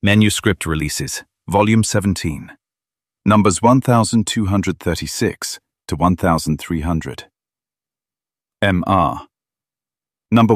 Manuscript Releases, Volume 17, Numbers 1236 to 1300. M.R. Number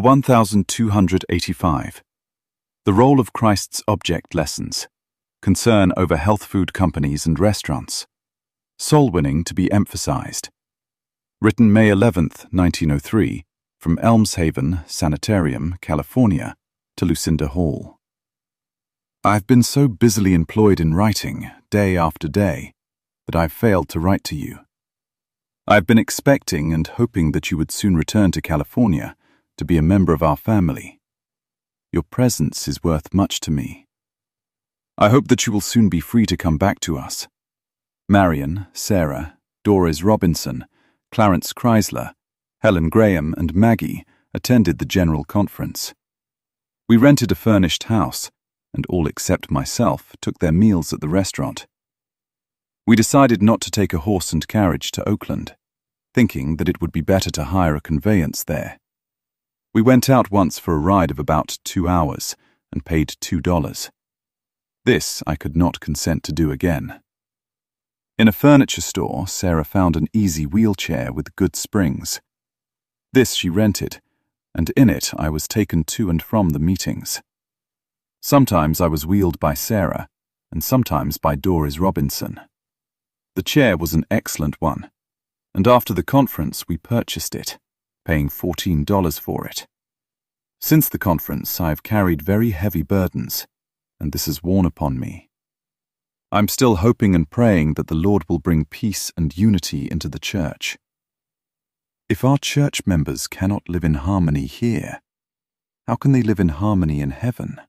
1285. The Role of Christ's Object Lessons. Concern over health food companies and restaurants. Soul winning to be emphasized. Written May 11, 1903, from Elmshaven Sanitarium, California, to Lucinda Hall. I've been so busily employed in writing, day after day, that I've failed to write to you. I've been expecting and hoping that you would soon return to California to be a member of our family. Your presence is worth much to me. I hope that you will soon be free to come back to us. Marion, Sarah, Doris Robinson, Clarence Chrysler, Helen Graham, and Maggie attended the general conference. We rented a furnished house, and all except myself took their meals at the restaurant. We decided not to take a horse and carriage to Oakland, thinking that it would be better to hire a conveyance there. We went out once for a ride of about 2 hours and paid $2. This I could not consent to do again. In a furniture store, Sarah found an easy wheelchair with good springs. This she rented, and in it I was taken to and from the meetings. Sometimes I was wheeled by Sarah, and sometimes by Doris Robinson. The chair was an excellent one, and after the conference we purchased it, paying $14 for it. Since the conference I have carried very heavy burdens, and this has worn upon me. I'm still hoping and praying that the Lord will bring peace and unity into the church. If our church members cannot live in harmony here, how can they live in harmony in heaven?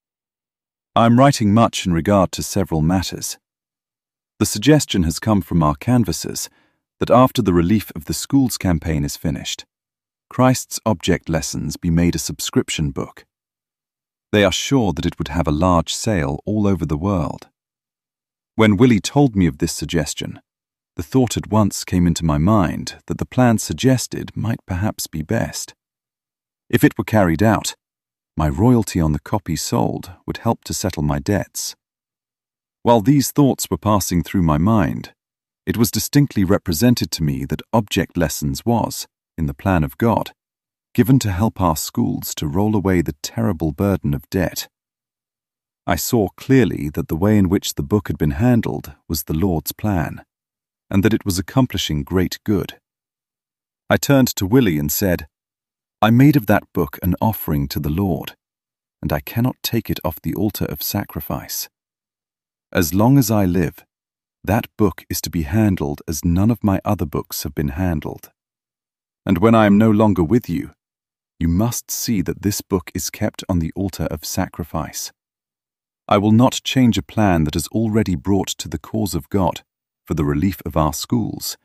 I am writing much in regard to several matters. The suggestion has come from our canvassers that after the Relief of the Schools campaign is finished, Christ's Object Lessons be made a subscription book. They are sure that it would have a large sale all over the world. When Willie told me of this suggestion, the thought at once came into my mind that the plan suggested might perhaps be best. If it were carried out, my royalty on the copy sold would help to settle my debts. While these thoughts were passing through my mind, it was distinctly represented to me that Object Lessons was, in the plan of God, given to help our schools to roll away the terrible burden of debt. I saw clearly that the way in which the book had been handled was the Lord's plan, and that it was accomplishing great good. I turned to Willie and said, I made of that book an offering to the Lord, and I cannot take it off the altar of sacrifice. As long as I live, that book is to be handled as none of my other books have been handled. And when I am no longer with you, you must see that this book is kept on the altar of sacrifice. I will not change a plan that has already brought to the cause of God, for the relief of our schools,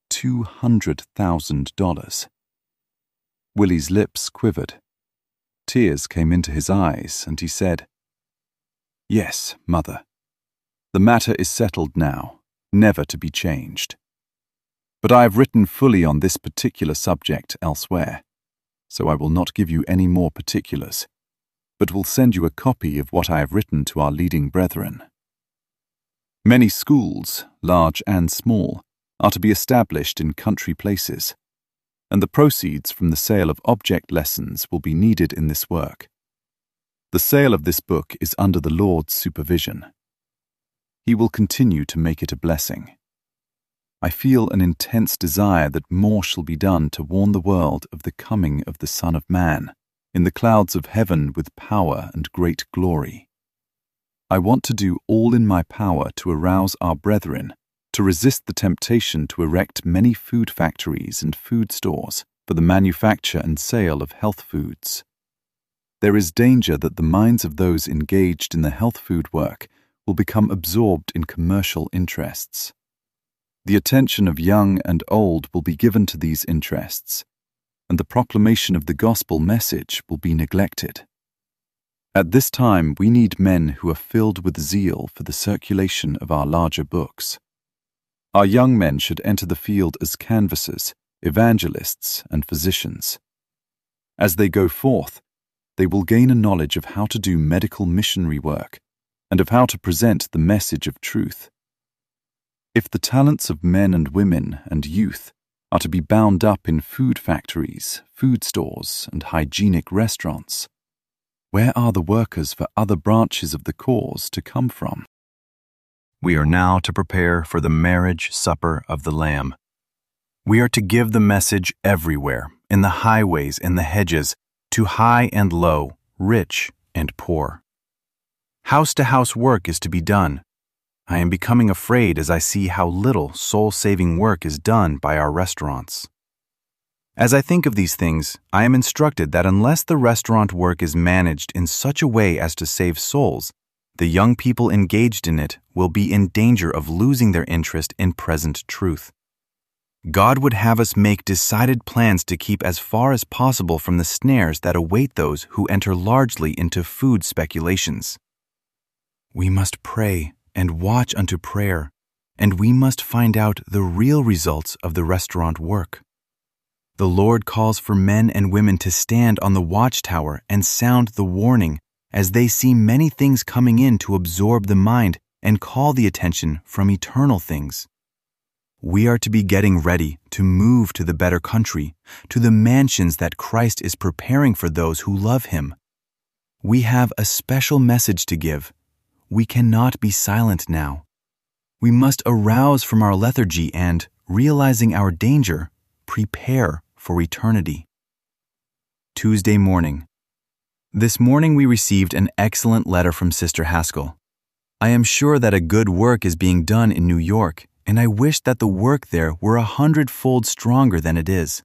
$200,000. Willie's lips quivered. Tears came into his eyes, and he said, Yes, Mother. The matter is settled now, never to be changed. But I have written fully on this particular subject elsewhere, so I will not give you any more particulars, but will send you a copy of what I have written to our leading brethren. Many schools, large and small, are to be established in country places, and the proceeds from the sale of Object Lessons will be needed in this work. The sale of this book is under the Lord's supervision. He will continue to make it a blessing. I feel an intense desire that more shall be done to warn the world of the coming of the Son of Man in the clouds of heaven with power and great glory. I want to do all in my power to arouse our brethren to resist the temptation to erect many food factories and food stores for the manufacture and sale of health foods. There is danger that the minds of those engaged in the health food work will become absorbed in commercial interests. The attention of young and old will be given to these interests, and the proclamation of the gospel message will be neglected. At this time, we need men who are filled with zeal for the circulation of our larger books. Our young men should enter the field as canvassers, evangelists, and physicians. As they go forth, they will gain a knowledge of how to do medical missionary work and of how to present the message of truth. If the talents of men and women and youth are to be bound up in food factories, food stores, and hygienic restaurants, where are the workers for other branches of the cause to come from? We are now to prepare for the marriage supper of the Lamb. We are to give the message everywhere, in the highways and the hedges, to high and low, rich and poor. House-to-house work is to be done. I am becoming afraid as I see how little soul-saving work is done by our restaurants. As I think of these things, I am instructed that unless the restaurant work is managed in such a way as to save souls, the young people engaged in it will be in danger of losing their interest in present truth. God would have us make decided plans to keep as far as possible from the snares that await those who enter largely into food speculations. We must pray and watch unto prayer, and we must find out the real results of the restaurant work. The Lord calls for men and women to stand on the watchtower and sound the warning as they see many things coming in to absorb the mind and call the attention from eternal things. We are to be getting ready to move to the better country, to the mansions that Christ is preparing for those who love Him. We have a special message to give. We cannot be silent now. We must arouse from our lethargy and, realizing our danger, prepare for eternity. Tuesday morning. This morning we received an excellent letter from Sister Haskell. I am sure that a good work is being done in New York, and I wish that the work there were 100-fold stronger than it is.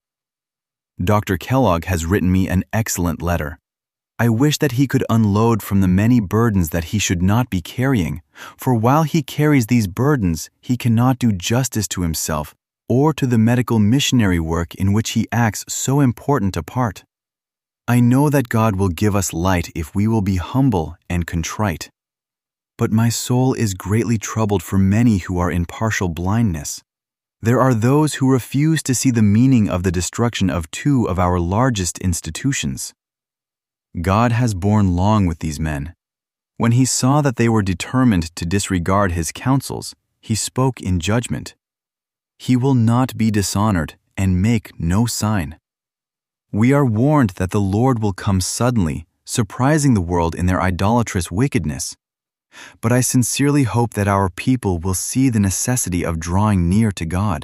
Dr. Kellogg has written me an excellent letter. I wish that he could unload from the many burdens that he should not be carrying, for while he carries these burdens, he cannot do justice to himself or to the medical missionary work in which he acts so important a part. I know that God will give us light if we will be humble and contrite. But my soul is greatly troubled for many who are in partial blindness. There are those who refuse to see the meaning of the destruction of two of our largest institutions. God has borne long with these men. When He saw that they were determined to disregard His counsels, He spoke in judgment. He will not be dishonored and make no sign. We are warned that the Lord will come suddenly, surprising the world in their idolatrous wickedness. But I sincerely hope that our people will see the necessity of drawing near to God.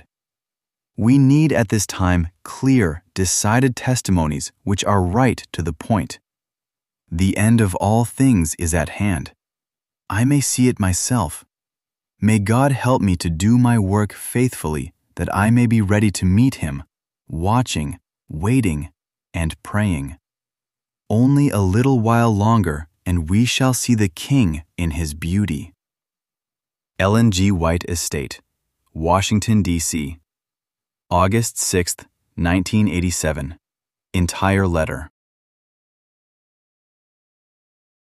We need at this time clear, decided testimonies which are right to the point. The end of all things is at hand. I may see it myself. May God help me to do my work faithfully, that I may be ready to meet Him, watching, waiting, and praying. Only a little while longer, and we shall see the King in His beauty. Ellen G. White Estate, Washington, D.C., August 6, 1987. Entire letter.